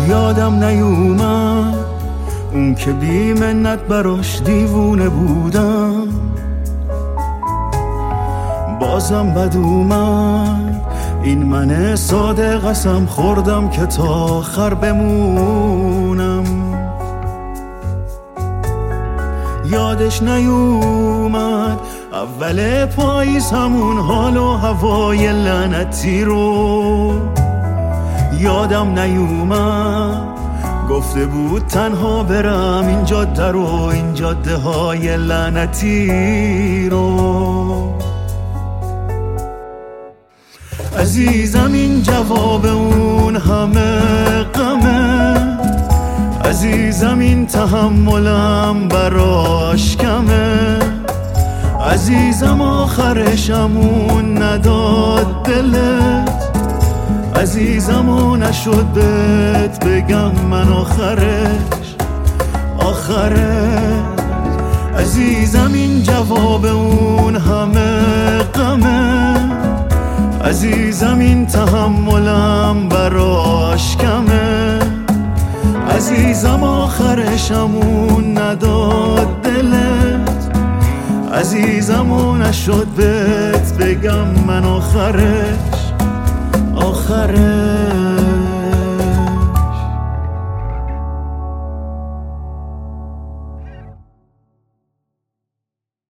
یادم نیومد اون که بی منت براش دیوونه بودم، بازم بد اومد این من ساده قسم خوردم که تا آخر بمونم. یادش نیومد اول پاییز همون حال و هوای لعنتی رو، یادم نیومد گفته بود تنها برم این جاده رو، این جاده های لعنتی رو. عزیزم این جواب اون همه غمه، عزیزم این تحملم براش کمه، عزیزم آخرشمون نداد دلت، عزیزم و نشد بهت بگم من آخرش. عزیزم این جواب اون همه غمه، عزیزم این تحملم براش کمه، عزیزم آخرشمون نداد دلت، عزیزم و نشد بهت بگم من آخرش.